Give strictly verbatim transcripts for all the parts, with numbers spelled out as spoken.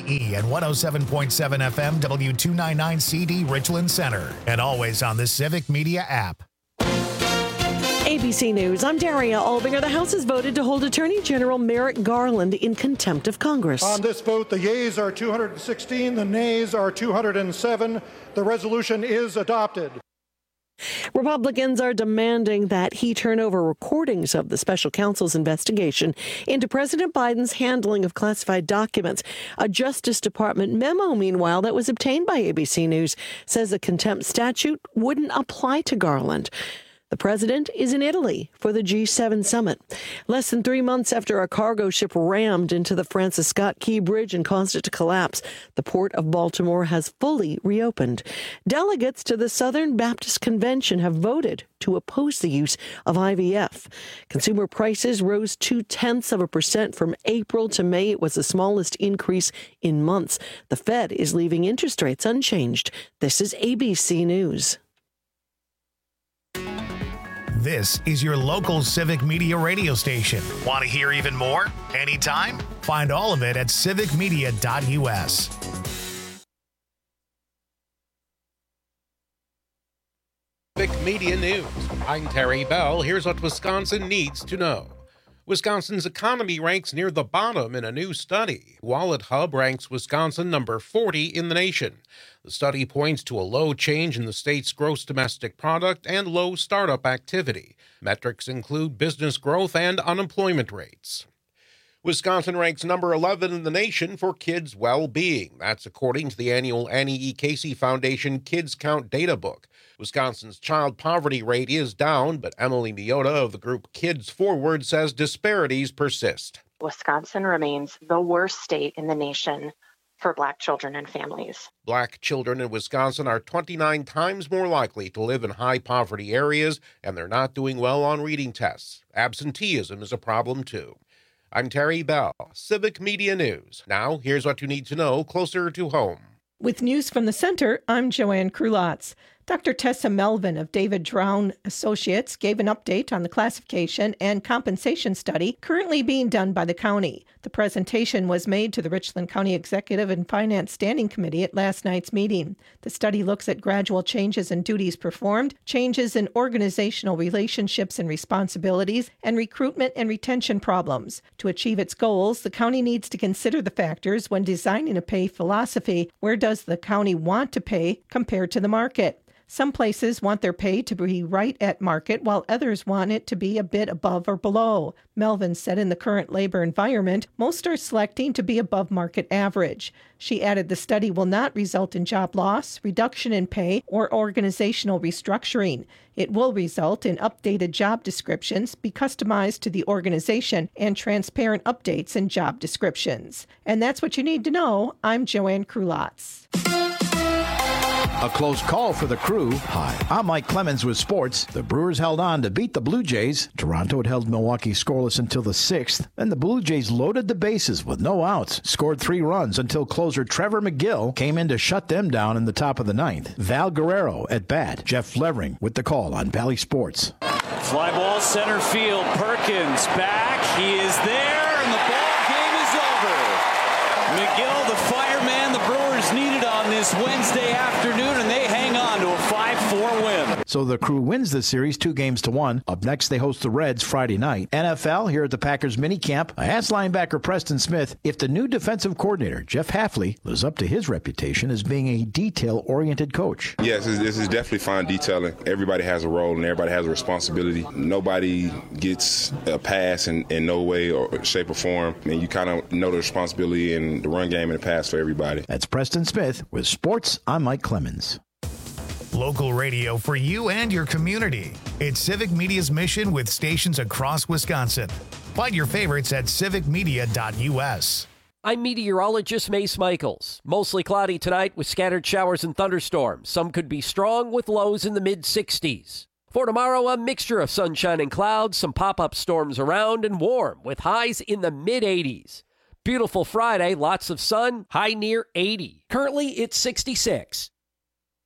E and one oh seven point seven F M W two ninety-nine C D Richland Center. And always on the Civic Media app. A B C News, I'm Daria Albinger. The House has voted to hold Attorney General Merrick Garland in contempt of Congress. On this vote, the yeas are two hundred sixteen, the nays are two hundred seven. The resolution is adopted. Republicans are demanding that he turn over recordings of the special counsel's investigation into President Biden's handling of classified documents. A Justice Department memo, meanwhile, that was obtained by A B C News says a contempt statute wouldn't apply to Garland. The president is in Italy for the G seven summit. Less than three months after a cargo ship rammed into the Francis Scott Key Bridge and caused it to collapse, the port of Baltimore has fully reopened. Delegates to the Southern Baptist Convention have voted to oppose the use of I V F. Consumer prices rose two-tenths of a percent from April to May. It was the smallest increase in months. The Fed is leaving interest rates unchanged. This is A B C News. This is your local Civic Media radio station. Want to hear even more? Anytime? Find all of it at civic media dot U S. Civic Media News. I'm Terry Bell. Here's what Wisconsin needs to know. Wisconsin's economy ranks near the bottom in a new study. Wallet Hub ranks Wisconsin number forty in the nation. The study points to a low change in the state's gross domestic product and low startup activity. Metrics include business growth and unemployment rates. Wisconsin ranks number eleven in the nation for kids' well-being. That's according to the annual Annie E. Casey Foundation Kids Count Data Book. Wisconsin's child poverty rate is down, but Emily Miota of the group Kids Forward says disparities persist. Wisconsin remains the worst state in the nation for Black children and families. Black children in Wisconsin are twenty-nine times more likely to live in high-poverty areas, and they're not doing well on reading tests. Absenteeism is a problem, too. I'm Terry Bell, Civic Media News. Now, here's what you need to know closer to home. With news from the center, I'm Joanne Krulotz. Doctor Tessa Melvin of David Drown Associates gave an update on the classification and compensation study currently being done by the county. The presentation was made to the Richland County Executive and Finance Standing Committee at last night's meeting. The study looks at gradual changes in duties performed, changes in organizational relationships and responsibilities, and recruitment and retention problems. To achieve its goals, the county needs to consider the factors when designing a pay philosophy. Where does the county want to pay compared to the market? Some places want their pay to be right at market, while others want it to be a bit above or below. Melvin said in the current labor environment, most are selecting to be above market average. She added the study will not result in job loss, reduction in pay, or organizational restructuring. It will result in updated job descriptions, be customized to the organization, and transparent updates in job descriptions. And that's what you need to know. I'm Joanne Krulotz. A close call for the Crew. Hi, I'm Mike Clemens with sports. The Brewers held on to beat the Blue Jays. Toronto had held Milwaukee scoreless until the sixth. Then the Blue Jays loaded the bases with no outs, scored three runs until closer Trevor McGill came in to shut them down in the top of the ninth. Val Guerrero at bat. Jeff Levering with the call on Bally Sports. Fly ball center field. Perkins back. He is there, and the ball game is over. McGill, the fireman the Brewers needed on this Wednesday afternoon, and they hang on to a five four win. So the Crew wins this series two games to one. Up next, they host the Reds Friday night. N F L here at the Packers minicamp. I asked linebacker Preston Smith if the new defensive coordinator, Jeff Hafley, lives up to his reputation as being a detail-oriented coach. Yes, this is definitely fine detailing. Everybody has a role and everybody has a responsibility. Nobody gets a pass in, in no way or shape or form. And you kind of know the responsibility in the run game and the pass for everybody. That's Preston Smith with Sports. I'm Mike Clemens. Local radio for you and your community. It's Civic Media's mission with stations across Wisconsin. Find your favorites at civic media dot U S. I'm meteorologist Mace Michaels. Mostly cloudy tonight with scattered showers and thunderstorms. Some could be strong with lows in the mid sixties. For tomorrow, a mixture of sunshine and clouds, some pop-up storms around, and warm with highs in the mid eighties. Beautiful Friday, lots of sun, high near eighty. Currently, it's sixty-six.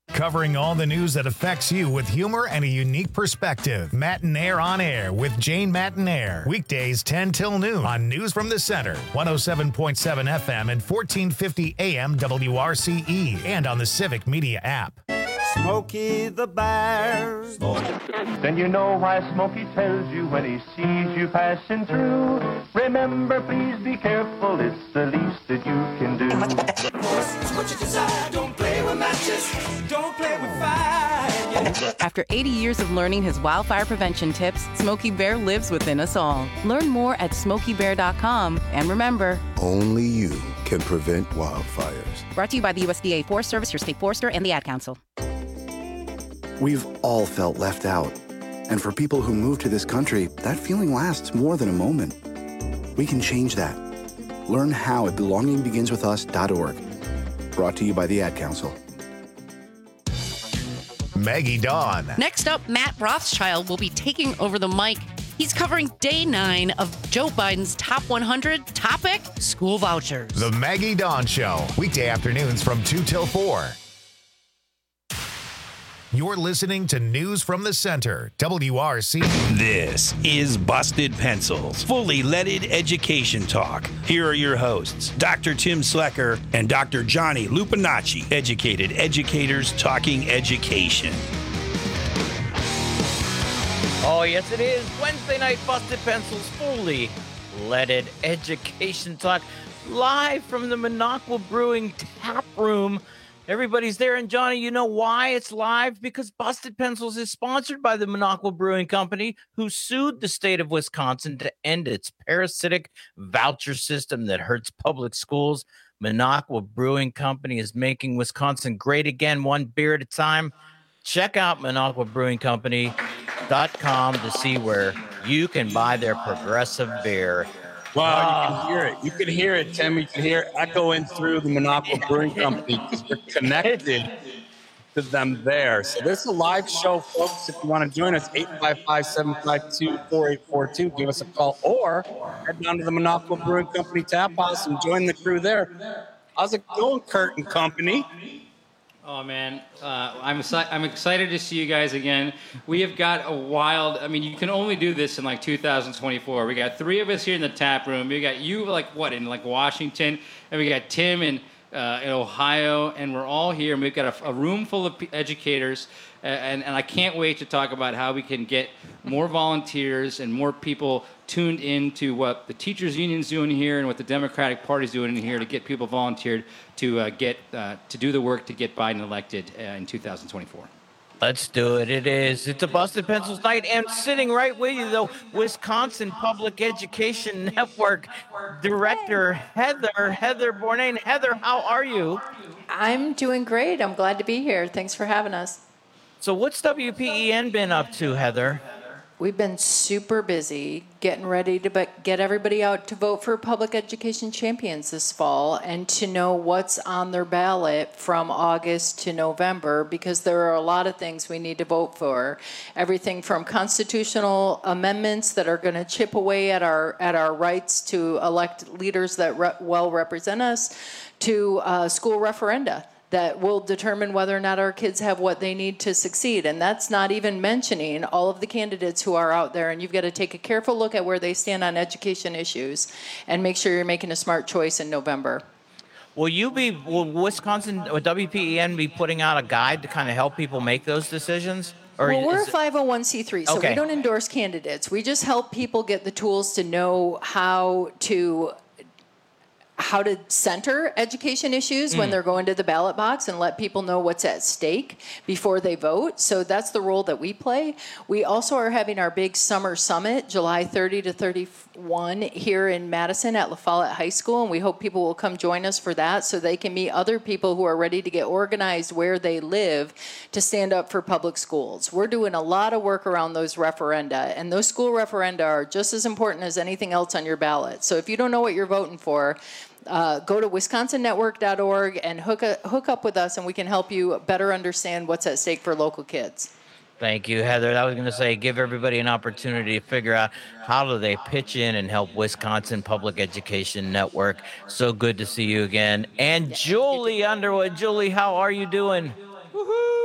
Covering all the news that affects you with humor and a unique perspective. Matinaire on Air with Jane Matinaire. Weekdays ten till noon on News from the Center. one oh seven point seven F M and fourteen fifty A M W R C E. And on the Civic Media app. Smokey the Bear. Then you know why Smokey tells you when he sees you passing through. Remember, please be careful, it's the least that you can do. It's what you desire, don't play with matches, don't play with fire. After eighty years of learning his wildfire prevention tips, Smokey Bear lives within us all. Learn more at smokey bear dot com. And remember, only you can prevent wildfires. Brought to you by the U S D A Forest Service, your state forester, and the Ad Council. We've all felt left out. And for people who move to this country, that feeling lasts more than a moment. We can change that. Learn how at belonging begins with us dot org. Brought to you by the Ad Council. Maggie Dawn. Next up, Matt Rothschild will be taking over the mic. He's covering day nine of Joe Biden's Top one hundred topic, school vouchers. The Maggie Dawn Show. Weekday afternoons from two till four. You're listening to News from the Center, W R C. This is Busted Pencils, fully leaded education talk. Here are your hosts, Doctor Tim Slecker and Doctor Johnny Lupinacci, educated educators talking education. Oh, yes, it is. Wednesday night Busted Pencils, fully leaded education talk, live from the Minocqua Brewing Tap Room. Everybody's there, and Johnny, you know why it's live? Because Busted Pencils is sponsored by the Minocqua Brewing Company, who sued the state of Wisconsin to end its parasitic voucher system that hurts public schools. Minocqua Brewing Company is making Wisconsin great again, one beer at a time. Check out Minocqua Brewing Company dot com to see where you can buy their progressive beer. Wow, you can hear it. You can hear it, Tim. You can hear it echoing through the Minocqua Brewing Company because we're connected to them there. So this is a live show, folks. If you want to join us, eight five five, seven five two, four eight four two. Give us a call or head down to the Minocqua Brewing Company Tap House and join the crew there. How's it going, Kurt and company? Oh, man, uh, I'm, I'm excited to see you guys again. We have got a wild, I mean, you can only do this in like two thousand twenty-four. We got three of us here in the tap room. We got you, like, what, in like Washington, and we got Tim in, uh, in Ohio, and we're all here, and we've got a, a room full of educators, and, and I can't wait to talk about how we can get more volunteers and more people tuned into what the teachers union's doing here and what the Democratic Party's doing in here to get people volunteered to uh, get uh, to do the work to get Biden elected uh, in two thousand twenty-four. Let's do it. It is. It's a Busted Pencils night, and sitting right with you, though, Wisconsin Public Education Network Director Heather Heather Bourdain. Heather, how are you? I'm doing great. I'm glad to be here. Thanks for having us. So what's W P E N been up to, Heather? We've been super busy getting ready to get everybody out to vote for public education champions this fall and to know what's on their ballot from August to November, because there are a lot of things we need to vote for. Everything from constitutional amendments that are going to chip away at our at our rights to elect leaders that re- well represent us, to uh, school referenda that will determine whether or not our kids have what they need to succeed. And that's not even mentioning all of the candidates who are out there. And you've got to take a careful look at where they stand on education issues and make sure you're making a smart choice in November. Will you be, will Wisconsin, or W P E N be putting out a guide to kind of help people make those decisions? Or well, we're a it... five oh one c three, so okay. we don't endorse candidates. We just help people get the tools to know how to how to center education issues mm. when they're going to the ballot box and let people know what's at stake before they vote. So that's the role that we play. We also are having our big summer summit, July thirtieth to thirty-first, here in Madison at La Follette High School, and we hope people will come join us for that so they can meet other people who are ready to get organized where they live to stand up for public schools. We're doing a lot of work around those referenda, and those school referenda are just as important as anything else on your ballot. So if you don't know what you're voting for, Uh, go to wisconsin network dot org and hook, a, hook up with us, and we can help you better understand what's at stake for local kids. Thank you, Heather. I was going to say, give everybody an opportunity to figure out how do they pitch in and help Wisconsin Public Education Network. So good to see you again. And Julie Underwood. Julie, how are you doing?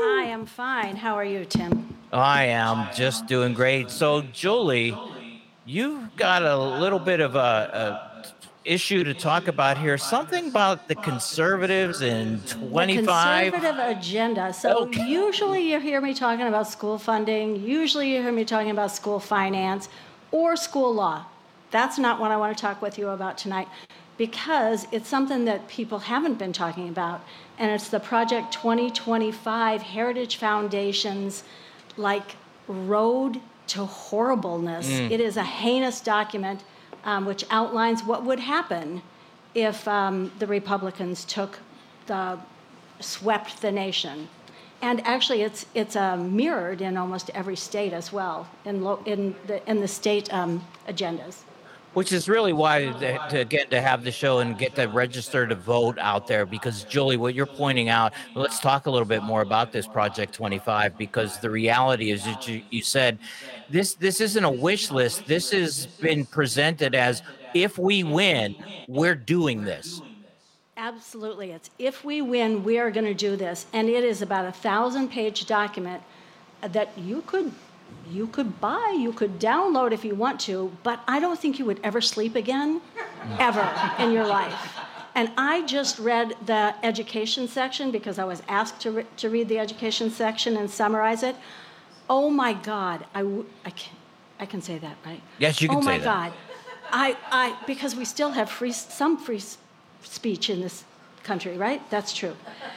I am fine. How are you, Tim? I am just doing great. So, Julie, you've got a little bit of a, a issue to talk about here. Something about the conservatives in twenty-five. The conservative agenda. So Okay. usually you hear me talking about school funding. Usually you hear me talking about school finance or school law. That's not what I want to talk with you about tonight, because it's something that people haven't been talking about, and it's the Project twenty twenty-five Heritage Foundation's like road to horribleness. Mm. It is a heinous document um, which outlines what would happen if um, the Republicans took the swept the nation. And actually, it's it's uh, mirrored in almost every state as well in lo- in the in the state um, agendas. Which is really why to, to get to have the show and get the register to vote out there, because Julie, what you're pointing out, let's talk a little bit more about this Project twenty-five, because the reality is that you, you said this this isn't a wish list. This has been presented as, if we win, we're doing this. Absolutely. It's if we win, we are going to do this. And it is about a thousand page document that you could you could buy, you could download if you want to, but I don't think you would ever sleep again, ever in your life. And I just read the education section because I was asked to, re- to read the education section and summarize it. Oh my God, I, w- I, can, I can say that, right? Yes, you can oh say my that. God. I, I, because we still have free, some free s- speech in this country, right? That's true.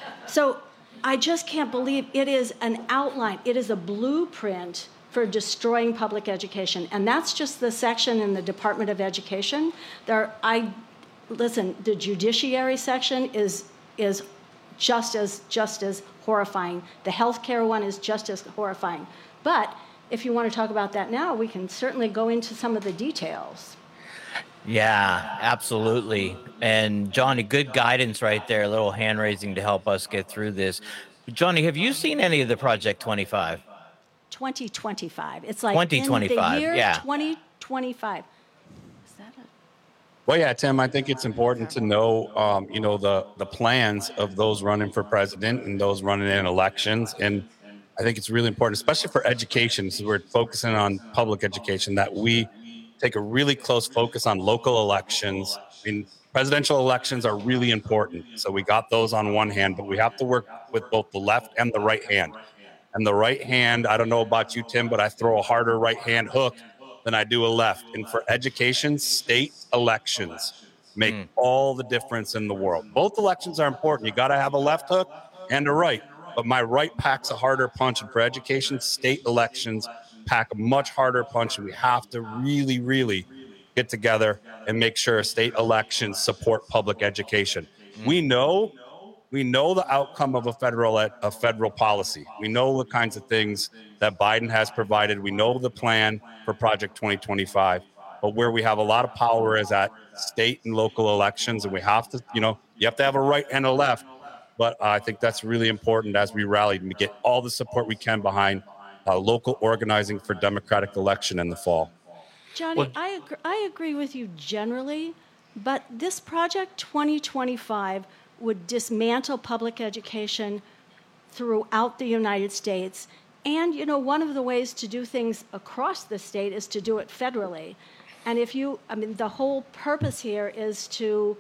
So I just can't believe it is an outline. It is a blueprint for destroying public education. And that's just the section in the Department of Education. There, I, listen, the judiciary section is, is just as, just as horrifying. The healthcare one is just as horrifying. But if you want to talk about that now, we can certainly go into some of the details. Yeah, absolutely. And Johnny, good guidance right there, a little hand raising to help us get through this. Johnny, have you seen any of the Project twenty-five? twenty twenty-five. It's like twenty twenty-five, in the year yeah. twenty twenty-five. Well, yeah, Tim, I think it's important to know, um, you know, the the plans of those running for president and those running in elections. And I think it's really important, especially for education, so we're focusing on public education, that we take a really close focus on local elections. I mean, presidential elections are really important. So we got those on one hand, but we have to work with both the left and the right hand. And the right hand, I don't know about you, Tim, but I throw a harder right hand hook than I do a left. And for education, state elections make mm. all the difference in the world. Both elections are important. You got to have a left hook and a right. But my right packs a harder punch. And for education, state elections pack a much harder punch. And we have to really, really get together and make sure state elections support public education. Mm. We know We know the outcome of a federal a federal policy. We know the kinds of things that Biden has provided. We know the plan for Project twenty twenty-five. But where we have a lot of power is at state and local elections, and we have to, you know, you have to have a right and a left. But uh, I think that's really important as we rally to get all the support we can behind uh, local organizing for Democratic election in the fall. Johnny, Well- I agree, I agree with you generally, but this Project twenty twenty-five would dismantle public education throughout the United States. And, you know, one of the ways to do things across the state is to do it federally. And if you, I mean, the whole purpose here is to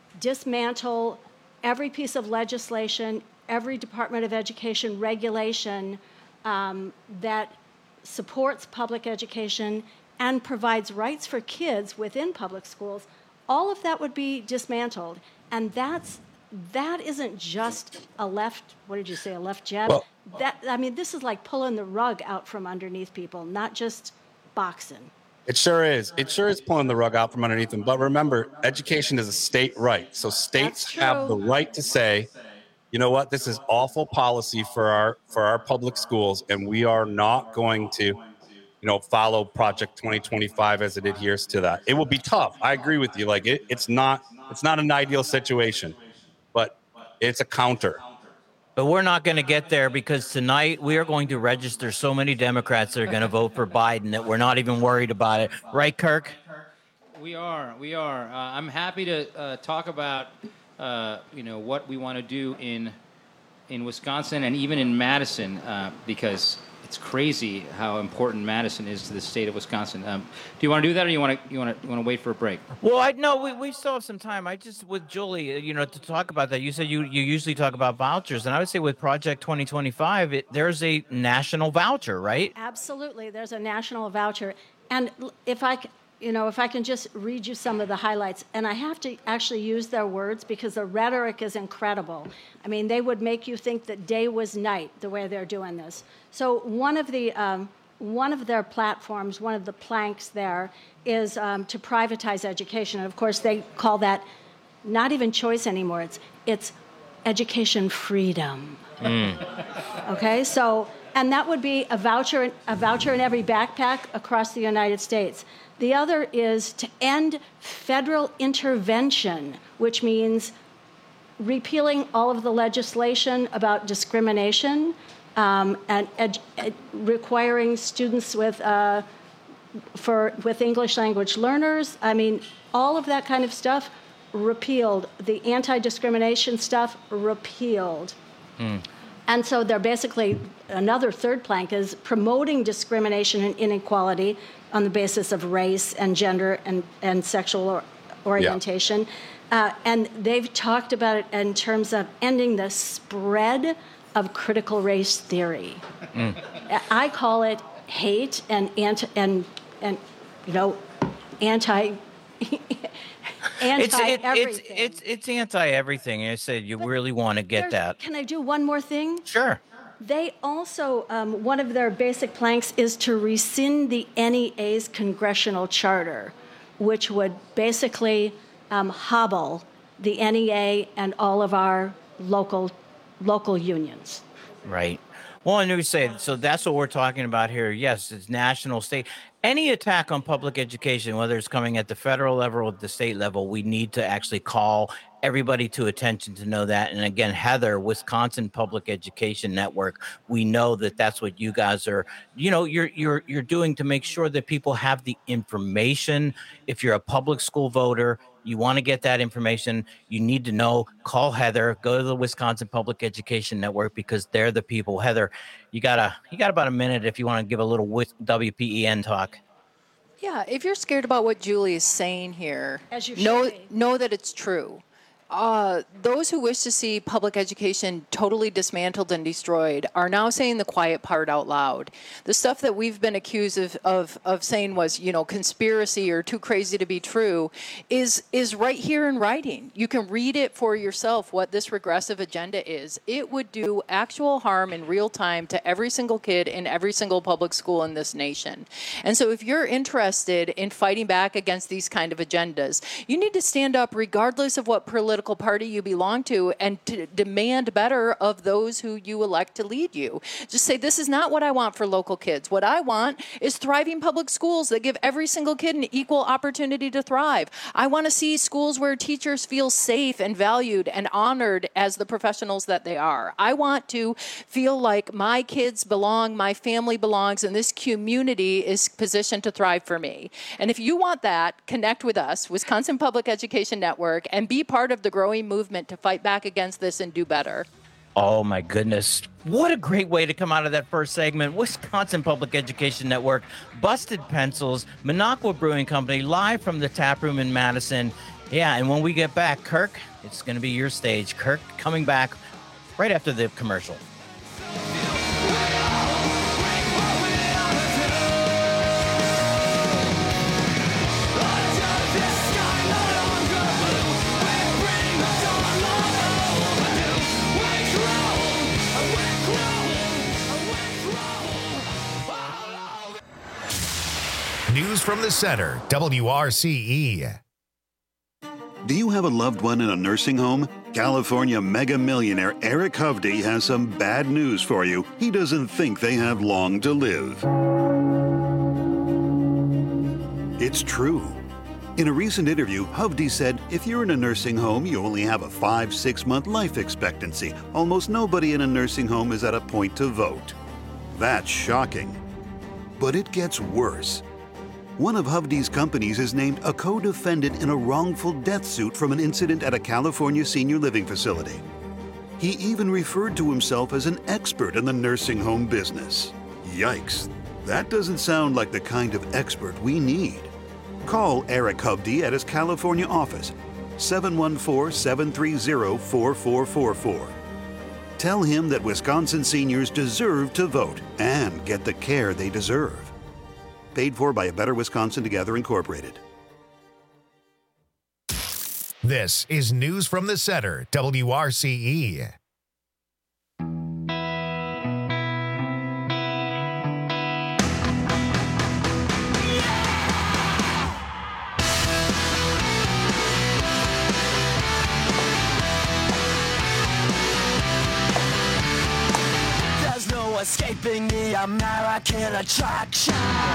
dismantle every piece of legislation, every Department of Education regulation um, that supports public education and provides rights for kids within public schools. All of that would be dismantled. And that's that isn't just a left, what did you say, a left jab? Well- that I mean, this is like pulling the rug out from underneath people, not just boxing. It sure is. It sure is pulling the rug out from underneath them. But remember, education is a state right. So states have the right to say, you know what, this is awful policy for our for our public schools, and we are not going to, you know, follow Project twenty twenty-five as it adheres to that. It will be tough. I agree with you. Like it, it's not it's not an ideal situation, but it's a counter. But we're not going to get there because tonight we are going to register so many Democrats that are going to vote for Biden that we're not even worried about it. Right, Kirk? We are. We are. Uh, I'm happy to uh, talk about, uh, you know, what we want to do in in Wisconsin and even in Madison, uh, because it's crazy how important Madison is to the state of Wisconsin. Um, do you want to do that, or you want to you want to you want to wait for a break? Well, I no, we, we still have some time. I just with Julie, you know, to talk about that. You said you, you usually talk about vouchers, and I would say with Project twenty twenty-five, it, there's a national voucher, right? Absolutely, there's a national voucher, and if I. C- You know, if I can just read you some of the highlights, and I have to actually use their words because the rhetoric is incredible. I mean, they would make you think that day was night the way they're doing this. So one of the um, one of their platforms, one of the planks there, is um, to privatize education. And of course, they call that not even choice anymore. It's it's education freedom. Mm. Okay, so and that would be a voucher a voucher in every backpack across the United States. The other is to end federal intervention, which means repealing all of the legislation about discrimination um, and ed- ed- requiring students with uh, for with English language learners. I mean, all of that kind of stuff repealed. The anti-discrimination stuff repealed. Mm. And so they're basically, another third plank is promoting discrimination and inequality on the basis of race and gender and, and sexual or, orientation. Yeah. Uh, and they've talked about it in terms of ending the spread of critical race theory. Mm. I call it hate and anti, and, and you know, anti... It's, it, Anti-everything. it's, it's, it's anti-everything. I said you but really want to get that. Can I do one more thing? Sure. They also, um, one of their basic planks is to rescind the N E A's congressional charter, which would basically um, hobble the N E A and all of our local local unions. Right. Well, and we say, so that's what we're talking about here. Yes, it's national, state. Any attack on public education, whether it's coming at the federal level or the state level, we need to actually call everybody to attention to know that. And again, Heather, Wisconsin Public Education Network, we know that that's what you guys are, you know, you're you're you're doing to make sure that people have the information. If you're a public school voter, you want to get that information, you need to know, call Heather, go to the Wisconsin Public Education Network because they're the people. Heather, you got a you got about a minute if you want to give a little W P E N talk. Yeah, if you're scared about what Julie is saying here, As you know should be. know that it's true. Uh, those who wish to see public education totally dismantled and destroyed are now saying the quiet part out loud. The stuff that we've been accused of, of, of saying was, you know, conspiracy or too crazy to be true is, is right here in writing. You can read it for yourself what this regressive agenda is. It would do actual harm in real time to every single kid in every single public school in this nation. And so if you're interested in fighting back against these kind of agendas, you need to stand up regardless of what political political party you belong to and to demand better of those who you elect to lead you. Just say, this is not what I want for local kids. What I want is thriving public schools that give every single kid an equal opportunity to thrive. I want to see schools where teachers feel safe and valued and honored as the professionals that they are. I want to feel like my kids belong, my family belongs, and this community is positioned to thrive for me. And if you want that, connect with us, Wisconsin Public Education Network, and be part of the growing movement to fight back against this and do better. Oh, my goodness. What a great way to come out of that first segment. Wisconsin Public Education Network, Busted Pencils, Minocqua Brewing Company, live from the tap room in Madison. Yeah, and when we get back, Kirk, it's going to be your stage. Kirk coming back right after the commercial. News from the Center, W R C E. Do you have a loved one in a nursing home? California mega millionaire Eric Hovde has some bad news for you. He doesn't think they have long to live. It's true. In a recent interview, Hovde said, if you're in a nursing home, you only have a five, six month life expectancy. Almost nobody in a nursing home is at a point to vote. That's shocking. But it gets worse. One of Hovde's companies is named a co-defendant in a wrongful death suit from an incident at a California senior living facility. He even referred to himself as an expert in the nursing home business. Yikes, that doesn't sound like the kind of expert we need. Call Eric Hovde at his California office, seven one four, seven three zero, four four four four. Tell him that Wisconsin seniors deserve to vote and get the care they deserve. Paid for by A Better Wisconsin Together, Incorporated. This is News from the Center, W R C E. There's no escaping the American attraction.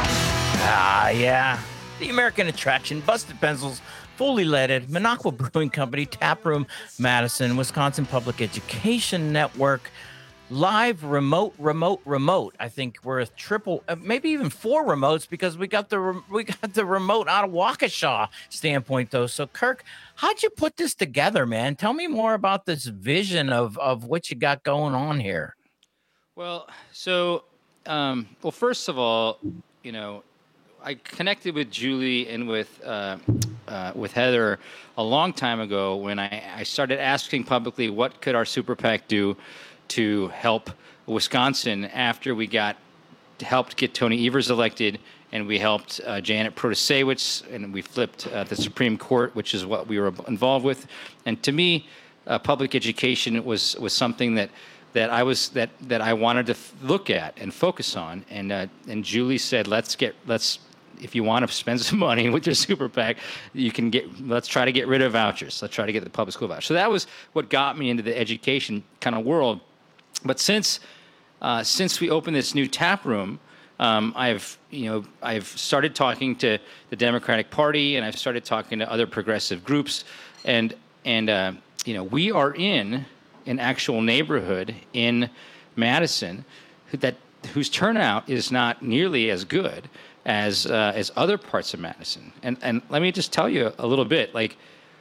Ah, yeah. The American attraction, Busted Pencils, fully leaded, Minocqua Brewing Company, Taproom, Madison, Wisconsin Public Education Network, live, remote, remote, remote. I think we're a triple, uh, maybe even four remotes because we got the re- we got the remote out of Waukesha standpoint though. So Kirk, how'd you put this together, man? Tell me more about this vision of of what you got going on here. Well, so um, well, first of all, you know, I connected with Julie and with uh, uh, with Heather a long time ago when I, I started asking publicly what could our super PAC do to help Wisconsin after we got helped get Tony Evers elected and we helped uh, Janet Protasewicz and we flipped uh, the Supreme Court, which is what we were involved with. And to me, uh, public education was was something that. that I was that that I wanted to f- look at and focus on, and uh, and Julie said, let's get let's if you want to spend some money with your super PAC, you can get let's try to get rid of vouchers. Let's try to get the public school voucher. So that was what got me into the education kind of world. But since uh, since we opened this new tap room, um, I've you know I've started talking to the Democratic Party, and I've started talking to other progressive groups, and and uh, you know we are in an actual neighborhood in Madison that whose turnout is not nearly as good as uh, as other parts of Madison. And and let me just tell you a little bit. Like,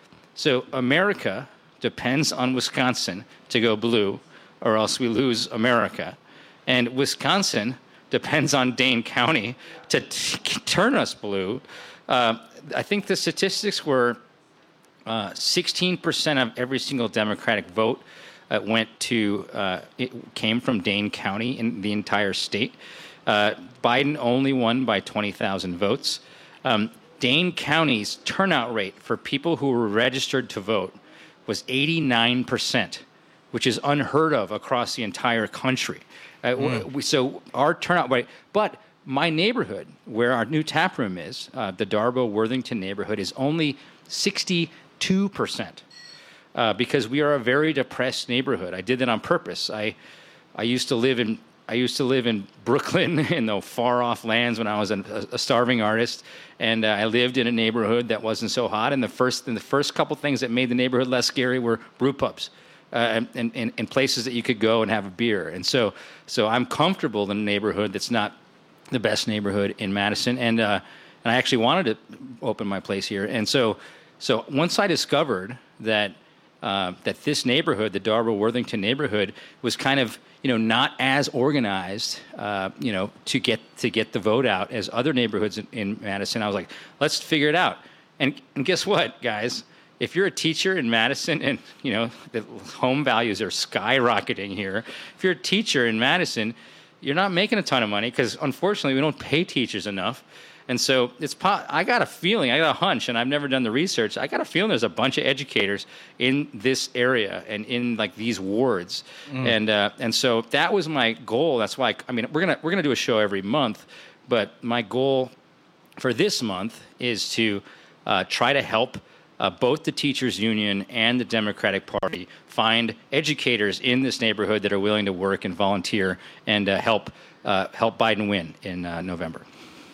so America depends on Wisconsin to go blue, or else we lose America. And Wisconsin depends on Dane County to t- turn us blue. Uh, I think the statistics were uh, sixteen percent of every single Democratic vote Uh, went to, uh, it came from Dane County in the entire state. Uh, Biden only won by twenty thousand votes. Um, Dane County's turnout rate for people who were registered to vote was eighty-nine percent, which is unheard of across the entire country. Uh, mm. we, so our turnout rate, but my neighborhood, where our new tap room is, uh, the Darbo-Worthington neighborhood, is only sixty-two percent. Uh, because we are a very depressed neighborhood. I did that on purpose. I, I used to live in I used to live in Brooklyn in the far off lands when I was a, a starving artist, and uh, I lived in a neighborhood that wasn't so hot. And the first and the first couple things that made the neighborhood less scary were brew pubs, uh, and, and and places that you could go and have a beer. And so so I'm comfortable in a neighborhood that's not the best neighborhood in Madison. And uh, and I actually wanted to open my place here. And so so once I discovered that. Uh, that this neighborhood, the Darbo-Worthington neighborhood, was kind of, you know, not as organized, uh, you know, to get to get the vote out as other neighborhoods in, in Madison. I was like, let's figure it out. And, and guess what, guys? If you're a teacher in Madison and, you know, the home values are skyrocketing here, if you're a teacher in Madison, you're not making a ton of money because, unfortunately, we don't pay teachers enough. And so it's. Po- I got a feeling, I got a hunch, and I've never done the research. I got a feeling there's a bunch of educators in this area and in like these wards, mm. and uh, and so that was my goal. That's why I, I mean we're gonna we're gonna do a show every month, but my goal for this month is to uh, try to help uh, both the teachers union and the Democratic Party find educators in this neighborhood that are willing to work and volunteer and uh, help uh, help Biden win in uh, November.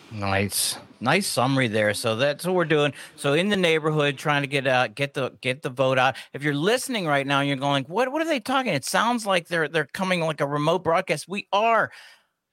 Nice, nice summary there. So that's what we're doing. So in the neighborhood, trying to get uh, get the get the vote out. If you're listening right now, and you're going, what what are they talking? It sounds like they're they're coming like a remote broadcast. We are,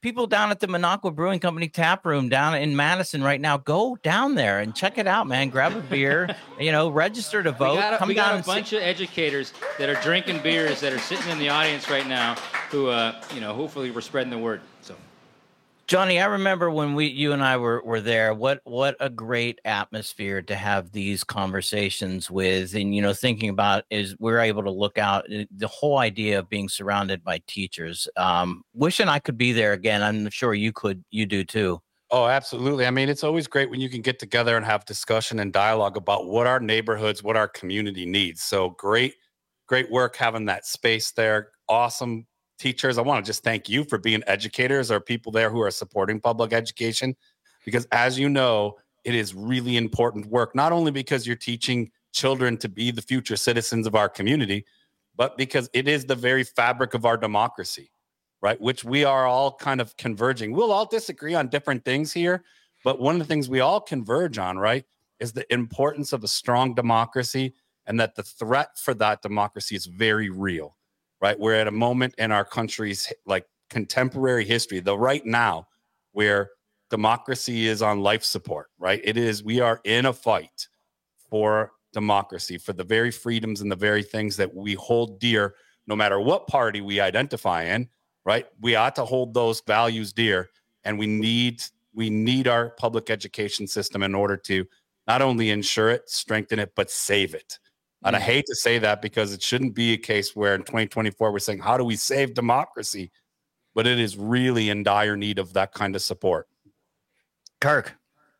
people down at the Minocqua Brewing Company tap room down in Madison right now. Go down there and check it out, man. Grab a beer, you know, register to vote. We got a, Come we down got a and bunch see- of educators that are drinking beers that are sitting in the audience right now who, uh, you know, hopefully we're spreading the word. So. Johnny, I remember when we, you and I were, were there, what, what a great atmosphere to have these conversations with. And, you know, thinking about is we're able to look out the whole idea of being surrounded by teachers. Um, wishing I could be there again. I'm sure you could, you do too. Oh, absolutely. I mean, it's always great when you can get together and have discussion and dialogue about what our neighborhoods, what our community needs. So great, great work having that space there. Awesome. Teachers, I want to just thank you for being educators or people there who are supporting public education, because as you know, it is really important work, not only because you're teaching children to be the future citizens of our community, but because it is the very fabric of our democracy, right? Which we are all kind of converging. We'll all disagree on different things here, but one of the things we all converge on, right, is the importance of a strong democracy and that the threat for that democracy is very real. Right, we're at a moment in our country's like contemporary history, though right now, where democracy is on life support. Right, it is. We are in a fight for democracy, for the very freedoms and the very things that we hold dear, no matter what party we identify in. Right, we ought to hold those values dear, and we need we need our public education system in order to not only ensure it, strengthen it, but save it. And I hate to say that because it shouldn't be a case where in twenty twenty-four we're saying, how do we save democracy? But it is really in dire need of that kind of support. Kirk.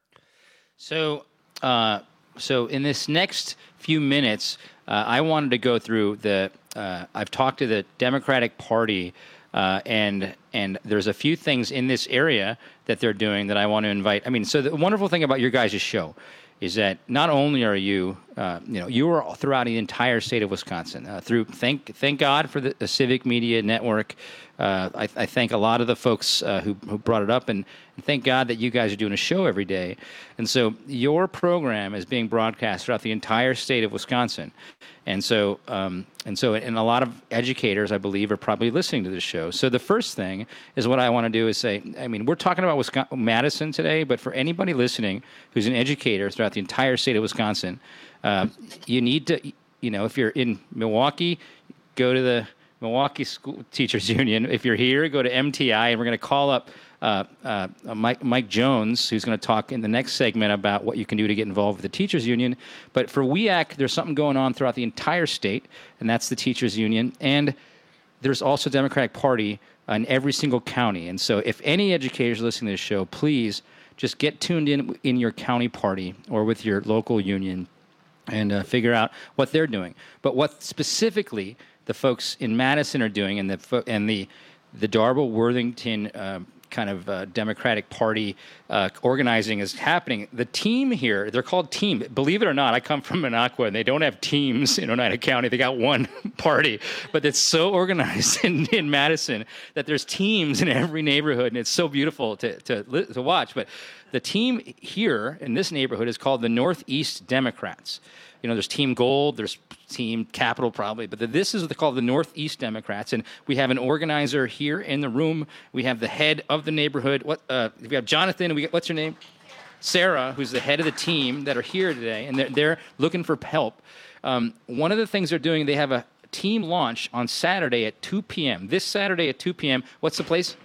So, uh, so in this next few minutes, uh, I wanted to go through the. Uh, I've talked to the Democratic Party, uh, and and there's a few things in this area that they're doing that I want to invite. I mean, so the wonderful thing about your guys' show is that not only are you, uh, you know, you are throughout the entire state of Wisconsin. Uh, through thank thank God for the, the Civic Media Network. Uh, I, I thank a lot of the folks uh, who, who brought it up, and, and thank God that you guys are doing a show every day. And so your program is being broadcast throughout the entire state of Wisconsin. And so, um, and so, and a lot of educators, I believe, are probably listening to this show. So the first thing is what I want to do is say, I mean, we're talking about Wisconsin, Madison today, but for anybody listening who's an educator throughout the entire state of Wisconsin, uh, you need to, you know, if you're in Milwaukee, go to the Milwaukee School Teachers Union. If you're here, go to M T I, and we're going to call up uh, uh, Mike, Mike Jones, who's going to talk in the next segment about what you can do to get involved with the Teachers Union. But for W E A C, there's something going on throughout the entire state, and that's the Teachers Union. And there's also Democratic Party in every single county. And so if any educators listening to this show, please just get tuned in in your county party or with your local union and uh, figure out what they're doing. But what specifically the folks in Madison are doing, and the fo- and the the Darble Worthington uh, kind of uh, Democratic Party uh, organizing is happening. The team here, they're called team. Believe it or not, I come from Minocqua, and they don't have teams in Oneida County. They got one party, but it's so organized in, in Madison that there's teams in every neighborhood, and it's so beautiful to to to watch. But the team here in this neighborhood is called the Northeast Democrats. You know, there's Team Gold, there's Team Capital probably, but the, this is what they call the Northeast Democrats, and we have an organizer here in the room. We have the head of the neighborhood. What uh, we have Jonathan, and we what's your name? Sarah, who's the head of the team that are here today, and they're, they're looking for help. Um, one of the things they're doing, they have a team launch on Saturday at two p.m. This Saturday at two p.m. What's the place?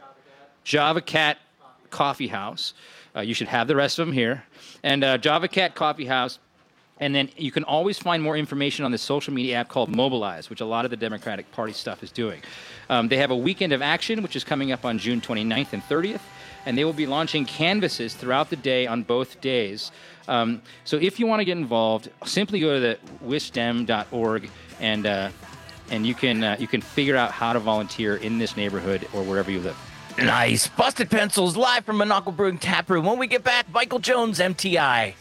Java Cat Coffee House. Uh, you should have the rest of them here. And uh, Java Cat Coffee House. And then you can always find more information on this social media app called Mobilize, which a lot of the Democratic Party stuff is doing. Um, they have a weekend of action, which is coming up on June twenty-ninth and thirtieth, and they will be launching canvases throughout the day on both days. Um, so if you want to get involved, simply go to the wisdem dot org, and uh, and you can uh, you can figure out how to volunteer in this neighborhood or wherever you live. Nice. Busted Pencils live from Minocqua Brewing Tap Room. When we get back, Michael Jones, M T I.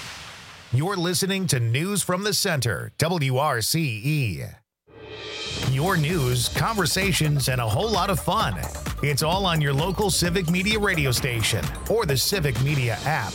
You're listening to News from the Center, W R C E. Your news, conversations, and a whole lot of fun. It's all on your local Civic Media radio station or the Civic Media app.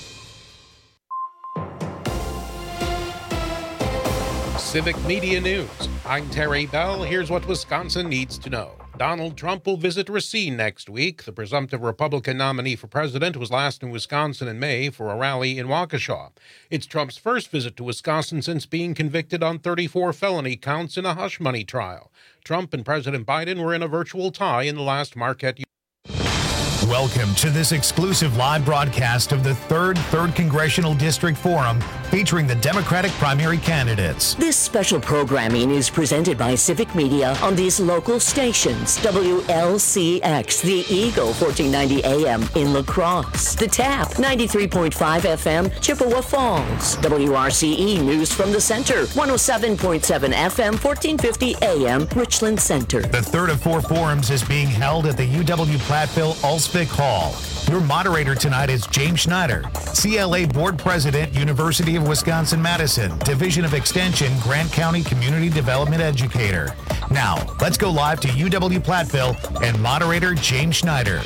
Civic Media News. I'm Terry Bell. Here's what Wisconsin needs to know. Donald Trump will visit Racine next week. The presumptive Republican nominee for president was last in Wisconsin in May for a rally in Waukesha. It's Trump's first visit to Wisconsin since being convicted on thirty-four felony counts in a hush money trial. Trump and President Biden were in a virtual tie in the last Marquette. Welcome to this exclusive live broadcast of the third third Congressional District Forum featuring the Democratic primary candidates. This special programming is presented by Civic Media on these local stations. W L C X, The Eagle, fourteen ninety A M in La Crosse. The Tap, ninety-three point five F M, Chippewa Falls. W R C E News from the Center, one oh seven point seven F M, fourteen fifty A M, Richland Center. The third of four forums is being held at the U W-Platteville-Alsvik Hall. Your moderator tonight is James Schneider, C L A Board President, University of Wisconsin-Madison, Division of Extension, Grant County Community Development Educator. Now, let's go live to U W-Platteville and moderator James Schneider.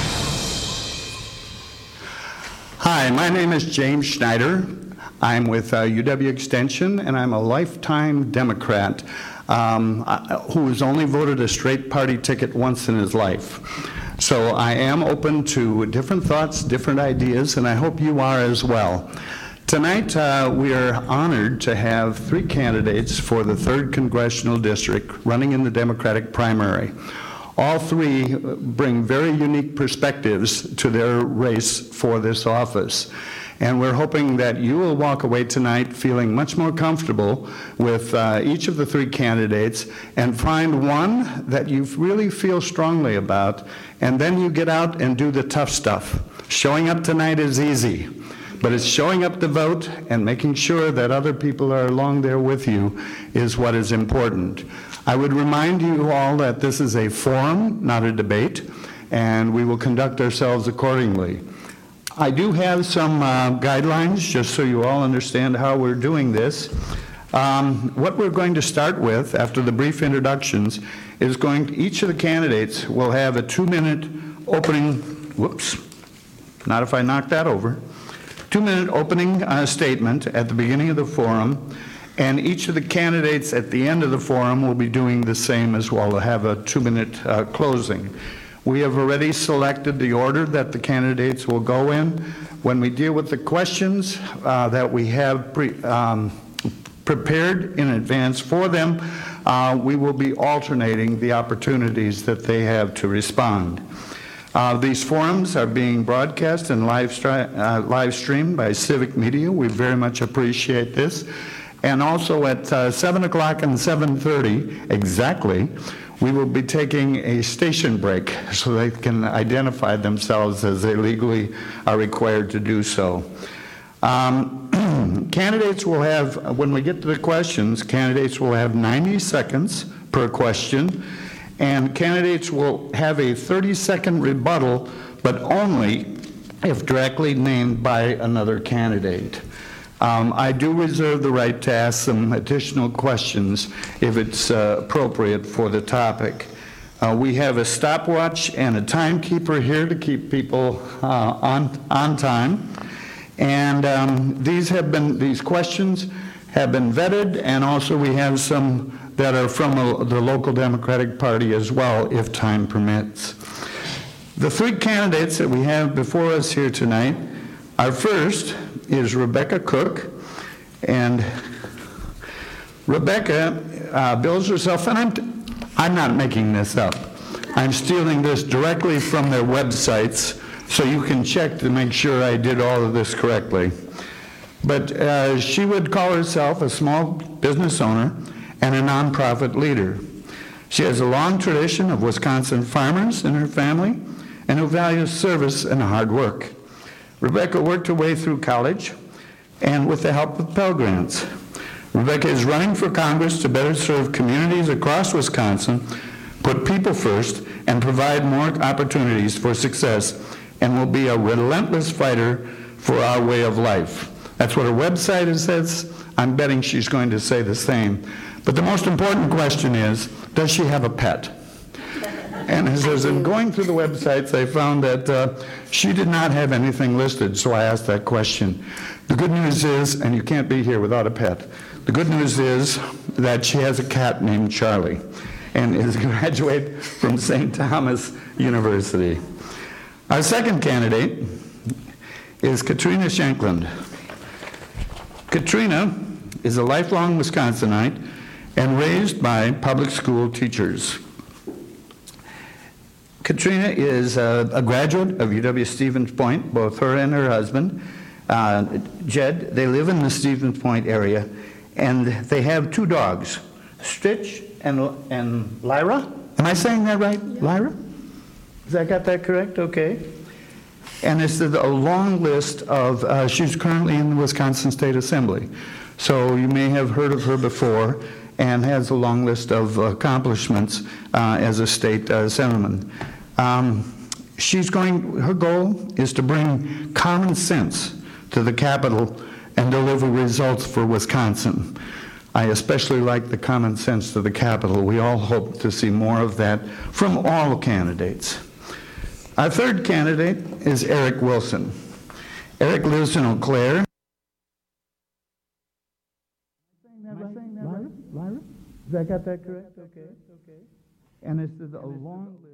Hi, my name is James Schneider. I'm with uh, U W Extension, and I'm a lifetime Democrat um, who has only voted a straight party ticket once in his life. So I am open to different thoughts, different ideas, and I hope you are as well. Tonight, uh, we are honored to have three candidates for the third Congressional District running in the Democratic primary. All three bring very unique perspectives to their race for this office. And we're hoping that you will walk away tonight feeling much more comfortable with uh, each of the three candidates and find one that you really feel strongly about, and then you get out and do the tough stuff. Showing up tonight is easy, but it's showing up to vote and making sure that other people are along there with you is what is important. I would remind you all that this is a forum, not a debate, and we will conduct ourselves accordingly. I do have some uh, guidelines, just so you all understand how we're doing this. Um, what we're going to start with, after the brief introductions, is going to, each of the candidates will have a two-minute opening, whoops, not if I knock that over, two-minute opening uh, statement at the beginning of the forum, and each of the candidates at the end of the forum will be doing the same as well, to have a two-minute uh, closing. We have already selected the order that the candidates will go in. When we deal with the questions uh, that we have pre um, prepared in advance for them, uh, we will be alternating the opportunities that they have to respond. Uh, these forums are being broadcast and live, uh, live streamed by Civic Media. We very much appreciate this. And also at uh, seven o'clock and seven thirty exactly, we will be taking a station break so they can identify themselves as they legally are required to do so. Um, candidates will have, when we get to the questions, candidates will have ninety seconds per question, and candidates will have a thirty second rebuttal, but only if directly named by another candidate. Um, I do reserve the right to ask some additional questions if it's uh, appropriate for the topic. Uh, we have a stopwatch and a timekeeper here to keep people uh, on, on time. And um, these have been, these questions have been vetted, and also we have some that are from a, the local Democratic Party as well, if time permits. The three candidates that we have before us here tonight, our first is Rebecca Cook, and Rebecca uh, bills herself, and I'm, t I'm not making this up. I'm stealing this directly from their websites, so you can check to make sure I did all of this correctly. But uh, she would call herself a small business owner and a nonprofit leader. She has a long tradition of Wisconsin farmers in her family and who values service and hard work. Rebecca worked her way through college and with the help of Pell Grants. Rebecca is running for Congress to better serve communities across Wisconsin, put people first, and provide more opportunities for success, and will be a relentless fighter for our way of life. That's what her website says. I'm betting she's going to say the same. But the most important question is, does she have a pet? And as I was going through the websites, I found that uh, she did not have anything listed, so I asked that question. The good news is, and you can't be here without a pet, the good news is that she has a cat named Charlie and is a graduate from Saint Thomas University. Our second candidate is Katrina Shankland. Katrina is a lifelong Wisconsinite and raised by public school teachers. Katrina is a, a graduate of U W Stevens Point, both her and her husband, uh, Jed. They live in the Stevens Point area, and they have two dogs, Stitch and, and Lyra. Am I saying that right, yeah. Lyra? Has I got that correct? Okay. And it's a long list of, uh, she's currently in the Wisconsin State Assembly. So you may have heard of her before, and has a long list of accomplishments uh, as a state uh, senatorman. Um, she's going, her goal is to bring common sense to the Capitol and deliver results for Wisconsin. I especially like the common sense to the Capitol. We all hope to see more of that from all candidates. Our third candidate is Eric Wilson. Eric lives in Eau Claire. Lyra? Has I got that correct? Okay, okay. And it's a long list.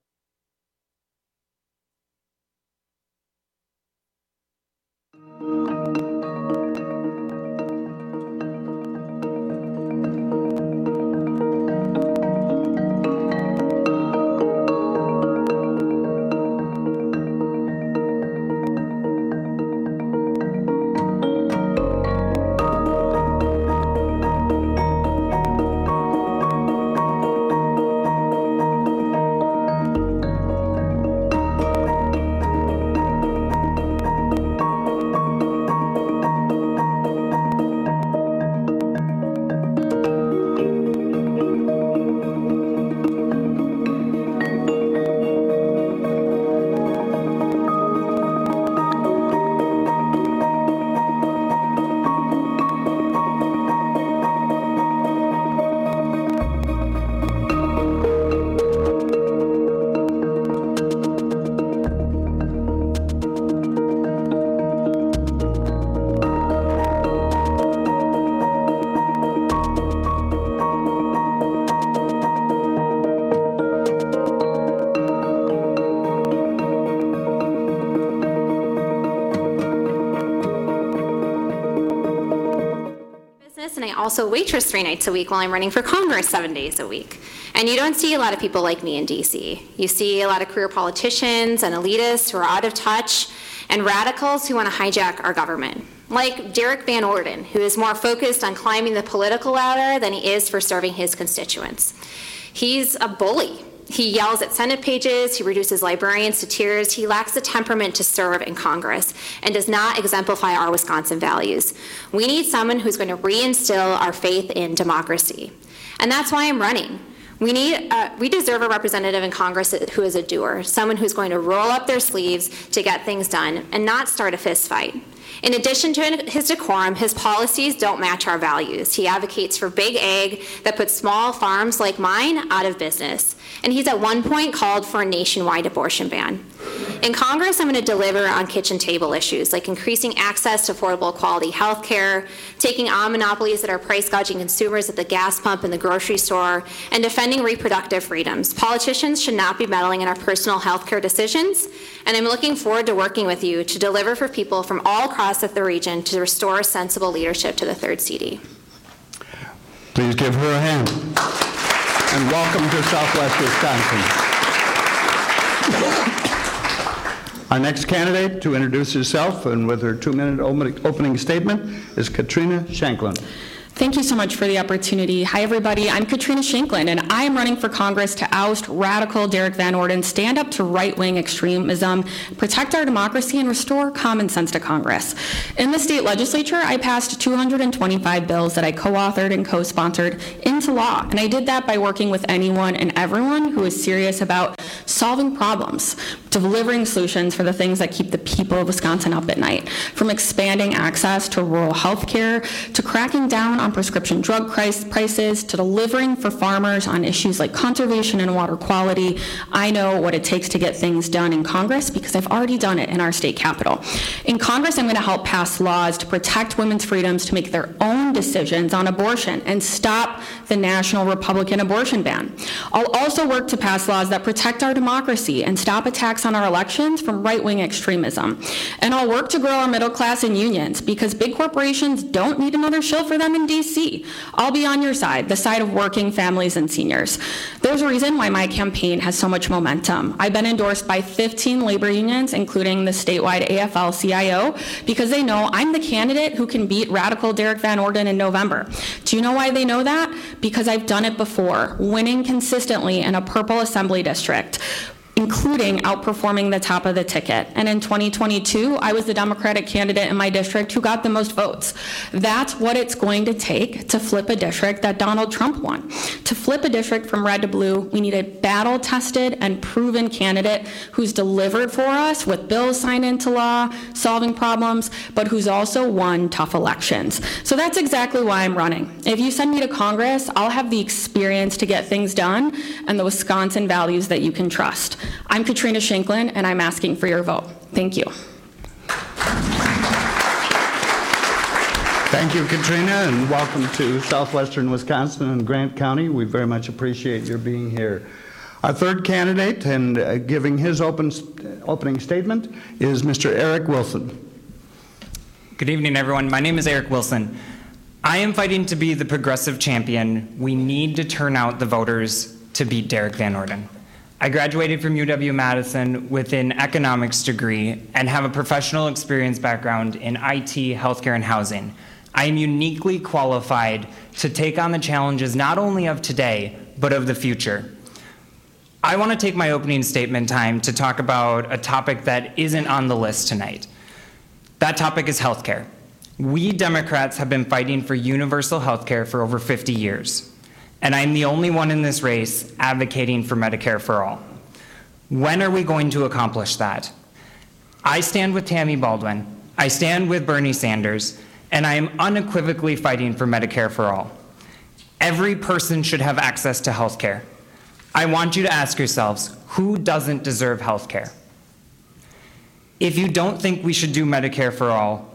Also waitress three nights a week while I'm running for Congress seven days a week. And you don't see a lot of people like me in D C. You see a lot of career politicians and elitists who are out of touch and radicals who want to hijack our government. Like Derek Van Orden, who is more focused on climbing the political ladder than he is for serving his constituents. He's a bully. He yells at Senate pages, he reduces librarians to tears, he lacks the temperament to serve in Congress, and does not exemplify our Wisconsin values. We need someone who's going to reinstill our faith in democracy. And that's why I'm running. We need, uh, we deserve a representative in Congress who is a doer, someone who's going to roll up their sleeves to get things done and not start a fist fight. In addition to his decorum, his policies don't match our values. He advocates for big ag that puts small farms like mine out of business. And he's at one point called for a nationwide abortion ban. In Congress, I'm going to deliver on kitchen table issues like increasing access to affordable quality health care, taking on monopolies that are price gouging consumers at the gas pump and the grocery store, and defending reproductive freedoms. Politicians should not be meddling in our personal health care decisions, and I'm looking forward to working with you to deliver for people from all across the region to restore sensible leadership to the third C D. Please give her a hand. And welcome to Southwest Wisconsin. Our next candidate to introduce herself and with her two-minute opening statement is Katrina Shankland. Thank you so much for the opportunity. Hi, everybody. I'm Katrina Shankland, and I am running for Congress to oust radical Derek Van Orden, stand up to right-wing extremism, protect our democracy, and restore common sense to Congress. In the state legislature, I passed two hundred twenty-five bills that I co-authored and co-sponsored into law, and I did that by working with anyone and everyone who is serious about solving problems. delivering solutions for the things that keep the people of Wisconsin up at night, from expanding access to rural health care, to cracking down on prescription drug prices, to delivering for farmers on issues like conservation and water quality. I know what it takes to get things done in Congress because I've already done it in our state capitol. In Congress, I'm going to help pass laws to protect women's freedoms to make their own decisions on abortion and stop the national Republican abortion ban. I'll also work to pass laws that protect our democracy and stop attacks on our elections from right-wing extremism. And I'll work to grow our middle class and unions because big corporations don't need another shill for them in D C. I'll be on your side, the side of working families and seniors. There's a reason why my campaign has so much momentum. I've been endorsed by fifteen labor unions, including the statewide A F L C I O, because they know I'm the candidate who can beat radical Derek Van Orden in November. Do you know why they know that? Because I've done it before, winning consistently in a purple assembly district, including outperforming the top of the ticket. And in twenty twenty-two, I was the Democratic candidate in my district who got the most votes. That's what it's going to take to flip a district that Donald Trump won. To flip a district from red to blue, we need a battle-tested and proven candidate who's delivered for us with bills signed into law, solving problems, but who's also won tough elections. So that's exactly why I'm running. If you send me to Congress, I'll have the experience to get things done and the Wisconsin values that you can trust. I'm Katrina Shinklin, and I'm asking for your vote. Thank you. Thank you, Katrina, and welcome to southwestern Wisconsin and Grant County. We very much appreciate your being here. Our third candidate and uh, giving his open, opening statement is Mister Eric Wilson. Good evening, everyone. My name is Eric Wilson. I am fighting to be the progressive champion. We need to turn out the voters to beat Derek Van Orden. I graduated from U W-Madison with an economics degree and have a professional experience background in I T, healthcare, and housing. I am uniquely qualified to take on the challenges not only of today, but of the future. I want to take my opening statement time to talk about a topic that isn't on the list tonight. That topic is healthcare. We Democrats have been fighting for universal healthcare for over fifty years. And I'm the only one in this race advocating for Medicare for all. When are we going to accomplish that? I stand with Tammy Baldwin, I stand with Bernie Sanders, and I am unequivocally fighting for Medicare for all. Every person should have access to health care. I want you to ask yourselves, who doesn't deserve health care? If you don't think we should do Medicare for all,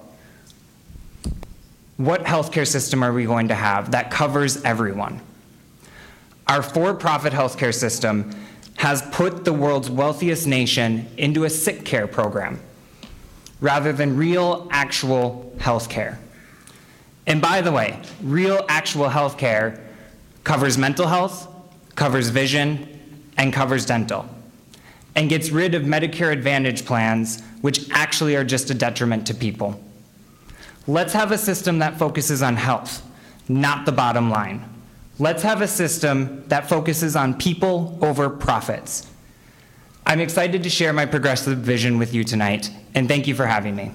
what healthcare system are we going to have that covers everyone? Our for-profit healthcare system has put the world's wealthiest nation into a sick care program rather than real, actual health care. And by the way, real, actual health care covers mental health, covers vision, and covers dental, and gets rid of Medicare Advantage plans, which actually are just a detriment to people. Let's have a system that focuses on health, not the bottom line. Let's have a system that focuses on people over profits. I'm excited to share my progressive vision with you tonight, and thank you for having me.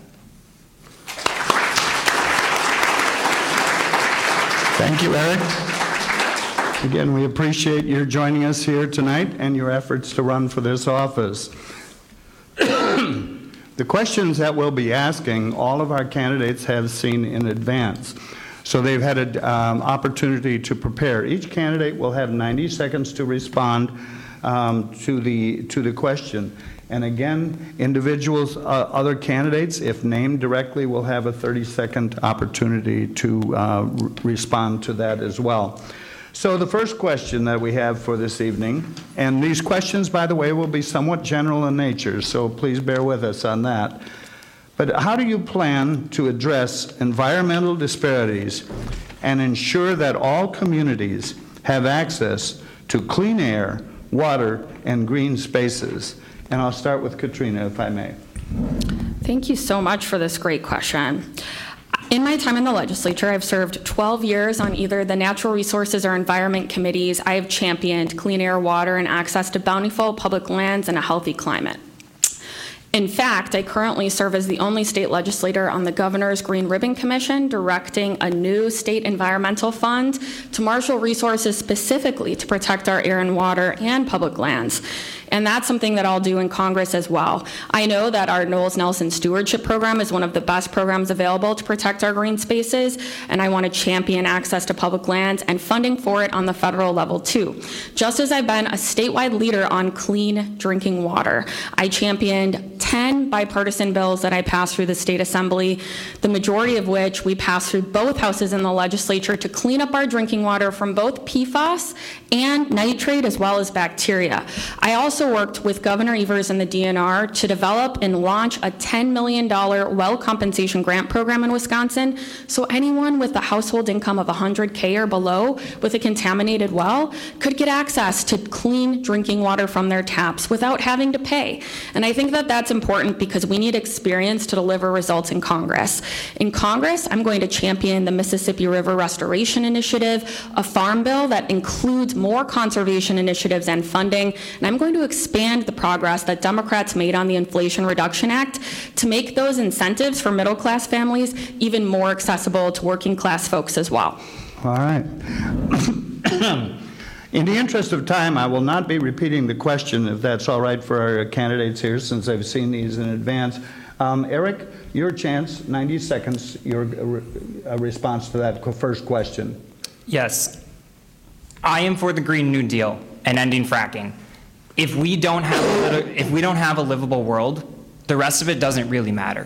Thank you, Eric. Again, we appreciate your joining us here tonight and your efforts to run for this office. The questions that we'll be asking, all of our candidates have seen in advance. So they've had an um, opportunity to prepare. Each candidate will have ninety seconds to respond um, to the to the question. And again, individuals, uh, other candidates, if named directly, will have a thirty second opportunity to uh, re respond to that as well. So the first question that we have for this evening, and these questions, by the way, will be somewhat general in nature, so please bear with us on that. But how do you plan to address environmental disparities and ensure that all communities have access to clean air, water, and green spaces? And I'll start with Katrina, if I may. Thank you so much for this great question. In my time in the legislature, I've served twelve years on either the Natural Resources or Environment Committees. I have championed clean air, water, and access to bountiful public lands and a healthy climate. In fact, I currently serve as the only state legislator on the Governor's Green Ribbon Commission, directing a new state environmental fund to marshal resources specifically to protect our air and water and public lands. And that's something that I'll do in Congress as well. I know that our Knowles Nelson Stewardship Program is one of the best programs available to protect our green spaces, and I want to champion access to public lands and funding for it on the federal level too. Just as I've been a statewide leader on clean drinking water, I championed ten bipartisan bills that I passed through the state assembly, the majority of which we passed through both houses in the legislature to clean up our drinking water from both P FAS and nitrate as well as bacteria. I also worked with Governor Evers and the D N R to develop and launch a ten million dollars well compensation grant program in Wisconsin, so anyone with a household income of one hundred K or below with a contaminated well could get access to clean drinking water from their taps without having to pay. And I think that that's important because we need experience to deliver results in Congress. In Congress, I'm going to champion the Mississippi River Restoration Initiative, a farm bill that includes more conservation initiatives and funding, and I'm going to expand the progress that Democrats made on the Inflation Reduction Act to make those incentives for middle-class families even more accessible to working-class folks as well. All right. In the interest of time, I will not be repeating the question, if that's all right for our candidates here, since I've seen these in advance. Um, Eric, your chance, ninety seconds, your uh, response to that first question. Yes. I am for the Green New Deal and ending fracking. If we don't have a, if we don't have a livable world, the rest of it doesn't really matter.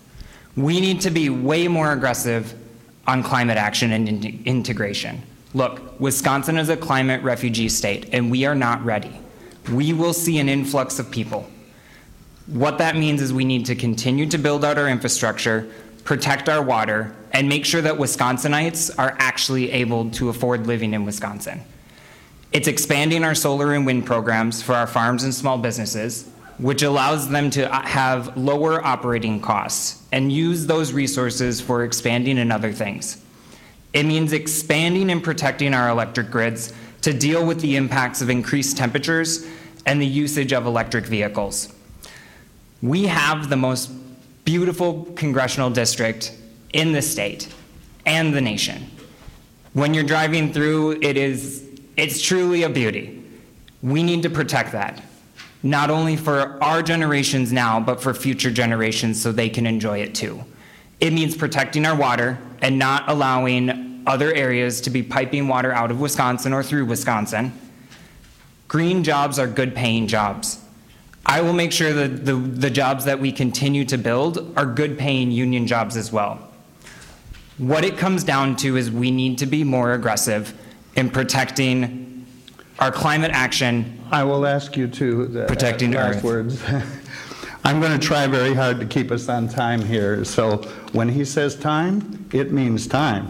We need to be way more aggressive on climate action and in- integration. Look, Wisconsin is a climate refugee state, and we are not ready. We will see an influx of people. What that means is we need to continue to build out our infrastructure, protect our water, and make sure that Wisconsinites are actually able to afford living in Wisconsin. It's expanding our solar and wind programs for our farms and small businesses, which allows them to have lower operating costs and use those resources for expanding in other things. It means expanding and protecting our electric grids to deal with the impacts of increased temperatures and the usage of electric vehicles. We have the most beautiful congressional district in the state and the nation. When you're driving through, it is, it's truly a beauty. We need to protect that, not only for our generations now, but for future generations so they can enjoy it too. It means protecting our water and not allowing other areas to be piping water out of Wisconsin or through Wisconsin. Green jobs are good paying jobs. I will make sure that the, the jobs that we continue to build are good paying union jobs as well. What it comes down to is we need to be more aggressive in protecting our climate action. I will ask you to the protecting uh, last Earth. words. I'm going to try very hard to keep us on time here. So when he says time, it means time.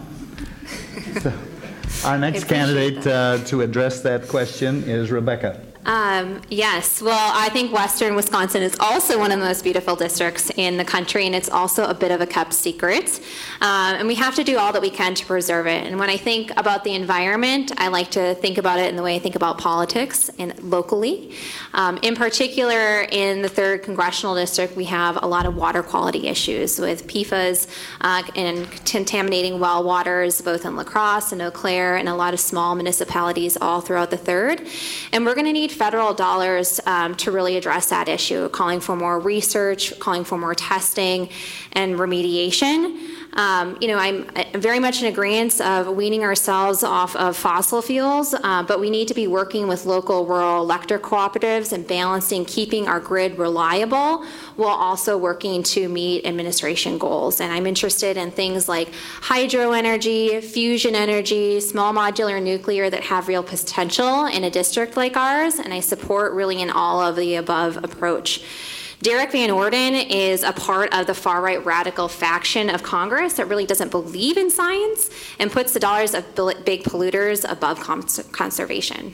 So our next candidate uh, to address that question is Rebecca. Um, yes, well, I think Western Wisconsin is also one of the most beautiful districts in the country, and it's also a bit of a kept secret. Um, and we have to do all that we can to preserve it. And when I think about the environment, I like to think about it in the way I think about politics and locally. Um, in particular, in the third congressional district, we have a lot of water quality issues with P FAS uh, and contaminating well waters, both in La Crosse and Eau Claire, and a lot of small municipalities all throughout the third. And we're going to need federal dollars um, to really address that issue, calling for more research, calling for more testing and remediation. Um, you know, I'm very much in agreement of weaning ourselves off of fossil fuels, uh, but we need to be working with local rural electric cooperatives and balancing keeping our grid reliable while also working to meet administration goals. And I'm interested in things like hydro energy, fusion energy, small modular nuclear that have real potential in a district like ours, and I support really an all of the above approach. Derek Van Orden is a part of the far-right radical faction of Congress that really doesn't believe in science and puts the dollars of big polluters above cons- conservation.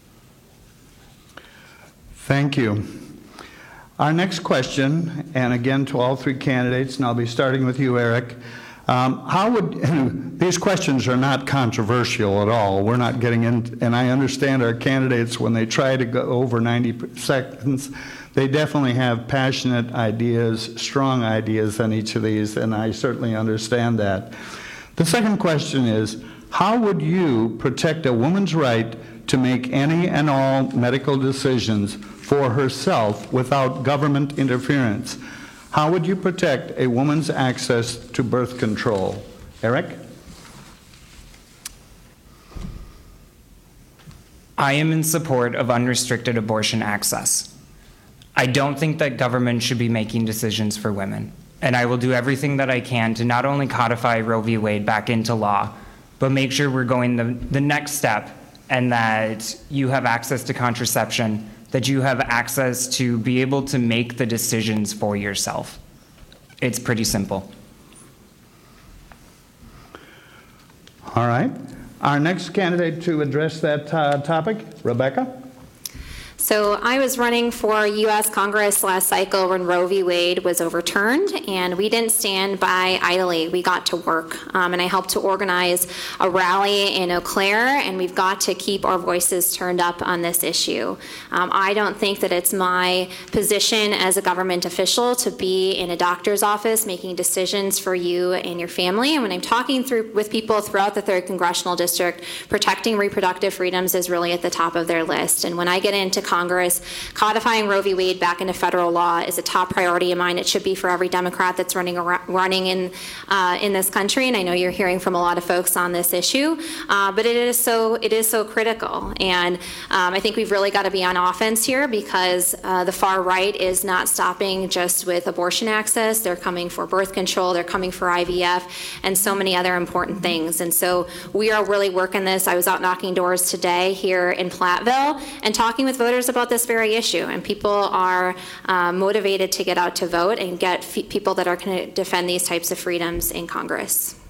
Thank you. Our next question, and again to all three candidates, and I'll be starting with you, Eric. Um, how would, these questions are not controversial at all. We're not getting in, and I understand our candidates, when they try to go over ninety seconds, they definitely have passionate ideas, strong ideas on each of these, and I certainly understand that. The second question is, How would you protect a woman's right to make any and all medical decisions for herself without government interference? How would you protect a woman's access to birth control? Eric? I am in support of unrestricted abortion access. I don't think that government should be making decisions for women, and I will do everything that I can to not only codify Roe v. Wade back into law, but make sure we're going the, the next step, and that you have access to contraception, that you have access to be able to make the decisions for yourself. It's pretty simple. All right. Our next candidate to address that uh, topic, Rebecca. So I was running for U S Congress last cycle when Roe v. Wade was overturned, and we didn't stand by idly. We got to work, um, and I helped to organize a rally in Eau Claire, and we've got to keep our voices turned up on this issue. Um, I don't think that it's my position as a government official to be in a doctor's office making decisions for you and your family. And when I'm talking through with people throughout the third Congressional District, protecting reproductive freedoms is really at the top of their list. And when I get into Congress, codifying Roe v. Wade back into federal law is a top priority of mine. It should be for every Democrat that's running around, running in uh, in this country. And I know you're hearing from a lot of folks on this issue, uh, but it is so it is so critical. And um, I think we've really got to be on offense here, because uh, the far right is not stopping just with abortion access. They're coming for birth control. They're coming for I V F and so many other important things. And so we are really working this. I was out knocking doors today here in Platteville and talking with voters about this very issue, and people are uh, motivated to get out to vote and get f- people that are going to defend these types of freedoms in Congress.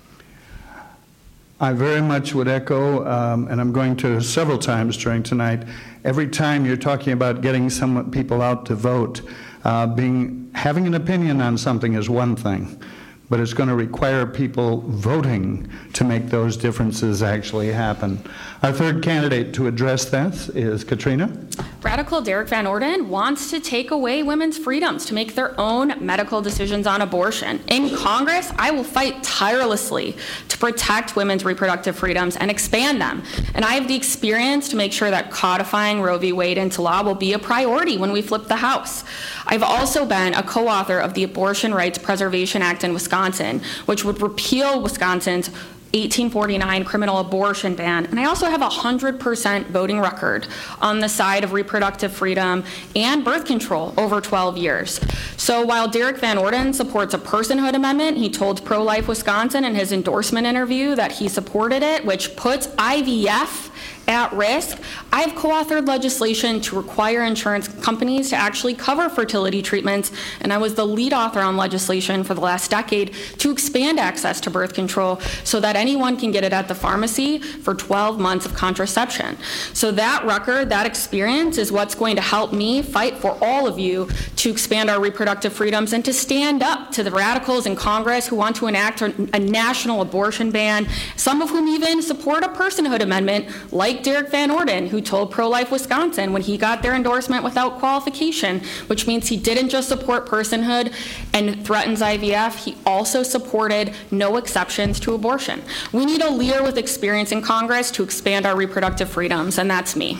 I very much would echo, um, and I'm going to several times during tonight, every time you're talking about getting some people out to vote, uh, being having an opinion on something is one thing, but it's going to require people voting to make those differences actually happen. Our third candidate to address this is Katrina. Radical Derek Van Orden wants to take away women's freedoms to make their own medical decisions on abortion. In Congress, I will fight tirelessly to protect women's reproductive freedoms and expand them. And I have the experience to make sure that codifying Roe v. Wade into law will be a priority when we flip the House. I've also been a co-author of the Abortion Rights Preservation Act in Wisconsin, which would repeal Wisconsin's eighteen forty-nine criminal abortion ban. And I also have a one hundred percent voting record on the side of reproductive freedom and birth control over twelve years. So while Derek Van Orden supports a personhood amendment, he told Pro-Life Wisconsin in his endorsement interview that he supported it, which puts I V F at risk. I've co-authored legislation to require insurance companies to actually cover fertility treatments, and I was the lead author on legislation for the last decade to expand access to birth control so that anyone can get it at the pharmacy for twelve months of contraception. So that record, that experience is what's going to help me fight for all of you to expand our reproductive freedoms and to stand up to the radicals in Congress who want to enact a national abortion ban, some of whom even support a personhood amendment, like Derek Van Orden, who told Pro-Life Wisconsin when he got their endorsement without qualification, which means he didn't just support personhood and threatens I V F, he also supported no exceptions to abortion. We need a leader with experience in Congress to expand our reproductive freedoms, and that's me.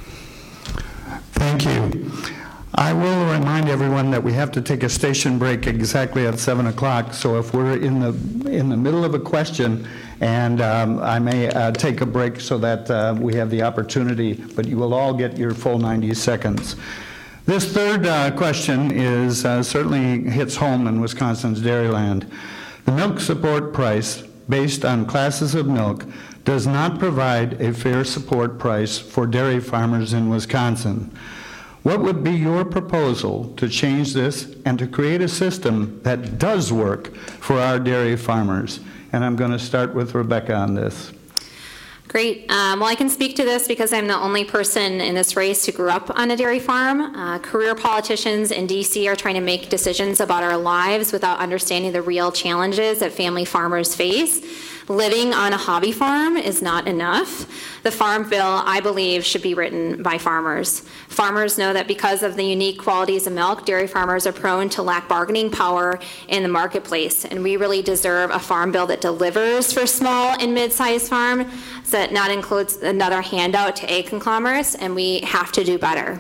Thank you. I will remind everyone that we have to take a station break exactly at seven o'clock, so if we're in the in the middle of a question, and um, I may uh, take a break so that uh, we have the opportunity, but you will all get your full ninety seconds. This third uh, question is uh, certainly hits home in Wisconsin's dairyland. The milk support price based on classes of milk does not provide a fair support price for dairy farmers in Wisconsin. What would be your proposal to change this and to create a system that does work for our dairy farmers? And I'm going to start with Rebecca on this. Great. Um, well, I can speak to this because I'm the only person in this race who grew up on a dairy farm. Uh, career politicians in D C are trying to make decisions about our lives without understanding the real challenges that family farmers face. Living on a hobby farm is not enough. The Farm Bill, I believe, should be written by farmers. Farmers know that because of the unique qualities of milk, dairy farmers are prone to lack bargaining power in the marketplace, and we really deserve a farm bill that delivers for small and mid-sized farms, that not includes another handout to egg conglomerates, and we have to do better.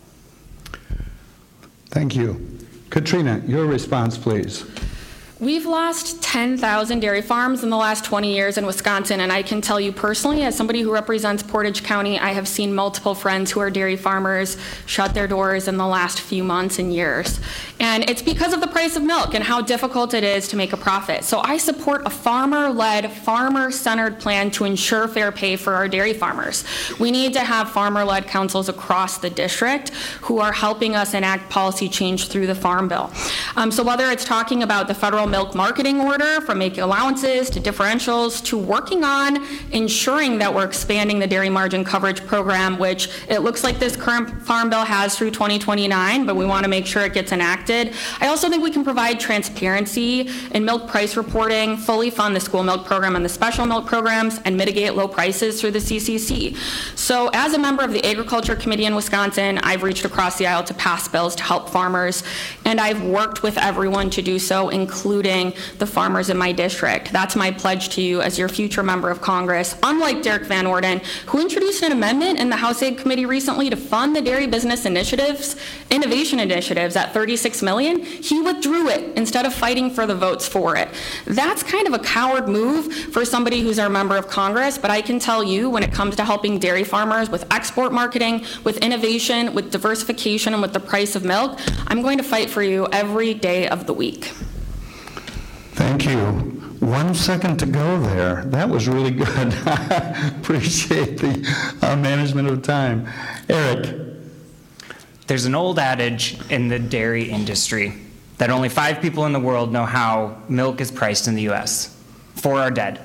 Thank you. Katrina, your response, please. We've lost ten thousand dairy farms in the last twenty years in Wisconsin, and I can tell you personally, as somebody who represents Portage County, I have seen multiple friends who are dairy farmers shut their doors in the last few months and years. And it's because of the price of milk and how difficult it is to make a profit. So I support a farmer-led, farmer-centered plan to ensure fair pay for our dairy farmers. We need to have farmer-led councils across the district who are helping us enact policy change through the Farm Bill. Um, so whether it's talking about the federal milk marketing order, from making allowances to differentials, to working on ensuring that we're expanding the dairy margin coverage program, which it looks like this current Farm Bill has through twenty twenty-nine, but we want to make sure it gets enacted. I also think we can provide transparency in milk price reporting, fully fund the school milk program and the special milk programs, and mitigate low prices through the C C C. So as a member of the Agriculture Committee in Wisconsin, I've reached across the aisle to pass bills to help farmers, and I've worked with everyone to do so, including the farmers in my district. That's my pledge to you as your future member of Congress, unlike Derek Van Orden, who introduced an amendment in the House Ag Committee recently to fund the dairy business initiatives, innovation initiatives at thirty-six million dollars. He withdrew it instead of fighting for the votes for it. That's kind of a coward move for somebody who's our member of Congress, but I can tell you when it comes to helping dairy farmers with export marketing, with innovation, with diversification, and with the price of milk, I'm going to fight for you every day of the week. Thank you. One second to go there. That was really good. I appreciate the uh, management of time. Eric. There's an old adage in the dairy industry that only five people in the world know how milk is priced in the U S. Four are dead.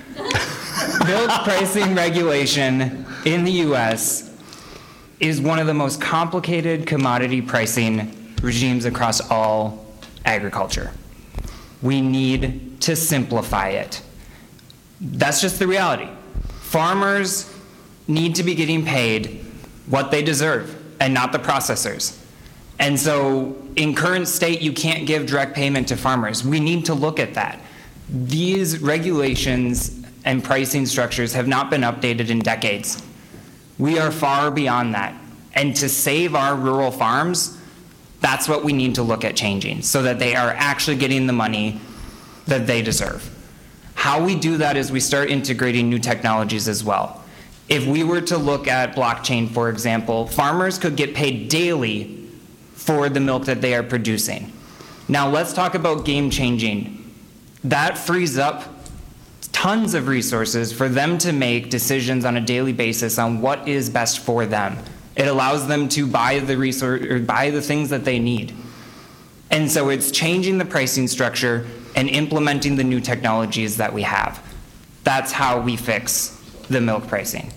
Milk pricing regulation in the U S is one of the most complicated commodity pricing regimes across all agriculture. We need to simplify it. That's just the reality. Farmers need to be getting paid what they deserve and not the processors. And so in current state, you can't give direct payment to farmers. We need to look at that. These regulations and pricing structures have not been updated in decades. We are far beyond that. And to save our rural farms, that's what we need to look at changing so that they are actually getting the money that they deserve. How we do that is we start integrating new technologies as well. If we were to look at blockchain, for example, farmers could get paid daily for the milk that they are producing. Now let's talk about game changing. That frees up tons of resources for them to make decisions on a daily basis on what is best for them. It allows them to buy the resource or buy the things that they need. And so it's changing the pricing structure and implementing the new technologies that we have. That's how we fix the milk pricing.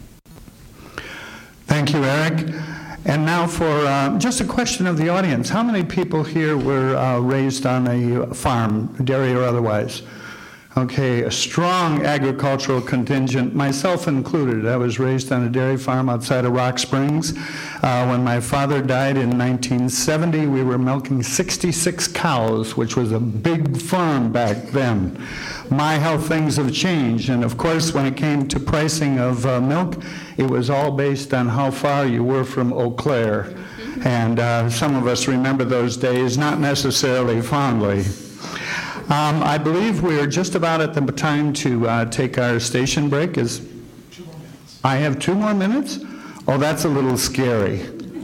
Thank you, Eric. And now for uh, just a question of the audience. How many people here were uh, raised on a farm, dairy or otherwise? Okay, a strong agricultural contingent, myself included. I was raised on a dairy farm outside of Rock Springs. Uh, when my father died in nineteen seventy, we were milking sixty-six cows, which was a big farm back then. My, how things have changed. And of course, when it came to pricing of uh, milk, it was all based on how far you were from Eau Claire. And uh, some of us remember those days, not necessarily fondly. Um, I believe we are just about at the time to uh, take our station break. Is two more minutes. I have two more minutes? Oh, that's a little scary.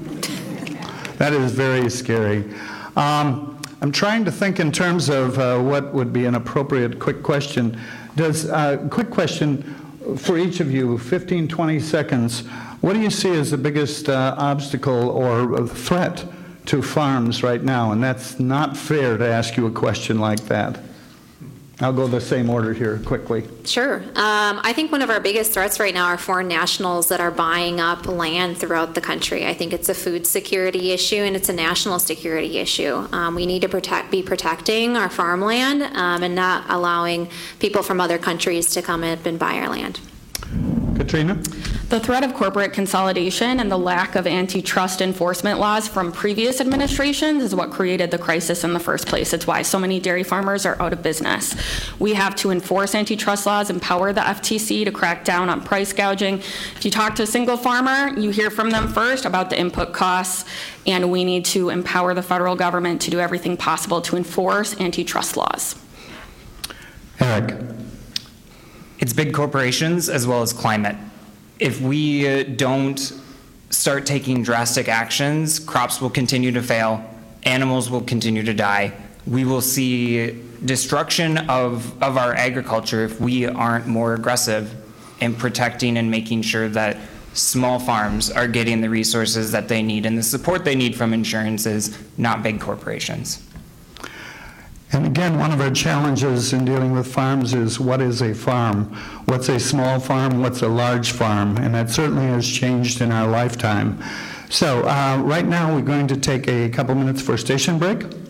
That is very scary. Um, I'm trying to think in terms of uh, what would be an appropriate quick question. Does uh, quick question for each of you, fifteen, twenty seconds. What do you see as the biggest uh, obstacle or threat to farms right now? And that's not fair to ask you a question like that. I'll go the same order here quickly. Sure. Um, I think one of our biggest threats right now are foreign nationals that are buying up land throughout the country. I think it's a food security issue and it's a national security issue. Um, we need to protect, be protecting our farmland um, and not allowing people from other countries to come up and buy our land. Katrina? The threat of corporate consolidation and the lack of antitrust enforcement laws from previous administrations is what created the crisis in the first place. It's why so many dairy farmers are out of business. We have to enforce antitrust laws, empower the F T C to crack down on price gouging. If you talk to a single farmer, you hear from them first about the input costs, and we need to empower the federal government to do everything possible to enforce antitrust laws. Eric? It's big corporations as well as climate. If we uh, don't start taking drastic actions, crops will continue to fail, animals will continue to die. We will see destruction of, of our agriculture if we aren't more aggressive in protecting and making sure that small farms are getting the resources that they need and the support they need from insurances, not big corporations. And again, one of our challenges in dealing with farms is what is a farm? What's a small farm? What's a large farm? And that certainly has changed in our lifetime. So uh, right now we're going to take a couple minutes for a station break.